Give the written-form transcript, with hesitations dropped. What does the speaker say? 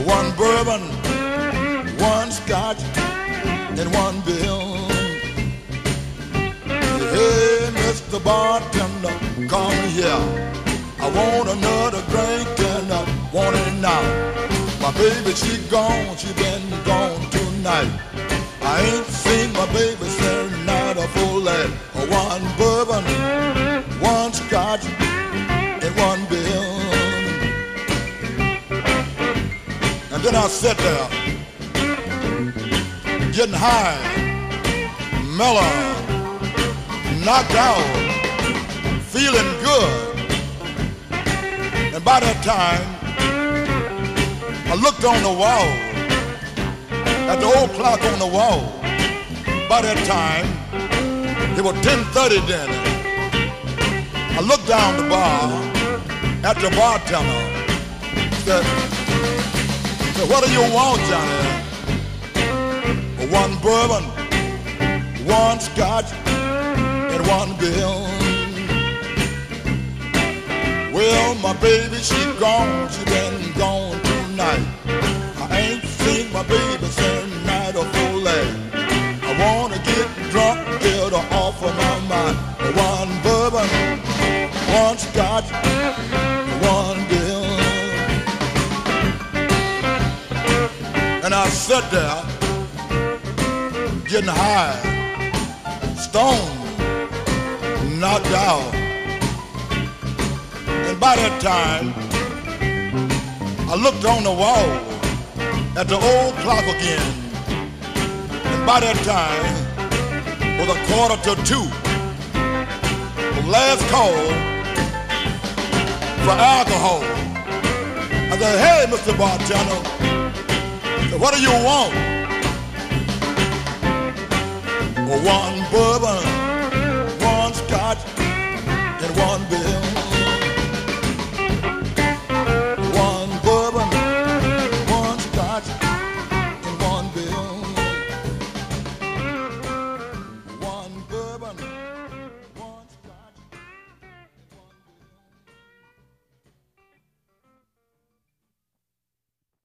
One bourbon, one scotch, and one bill. Hey, Mr. Bartender, come here. I want another drink and I want it now. My baby, she gone, she been gone tonight. I ain't seen my baby since night a full light. One bourbon, one scotch, and one bill. And then I sat there, getting high, mellow, knocked out, feeling good. And by that time, I looked on the wall, at the old clock on the wall. By that time, it was 10:30 then. I looked down the bar at the bartender. Said, what do you want, Johnny? One bourbon, one scotch, and one bill. Well, my baby, she gone, she been gone tonight. I ain't seen my baby since night of full light. I wanna get drunk, get her off of my mind. One bourbon, one scotch, one bill. And I sat there, getting high, stoned, knocked out. And by that time, I looked on the wall at the old clock again. And by that time, it was 1:45. The last call for alcohol. I said, hey, Mr. Bartender, what do you want? One bourbon, one scotch, and one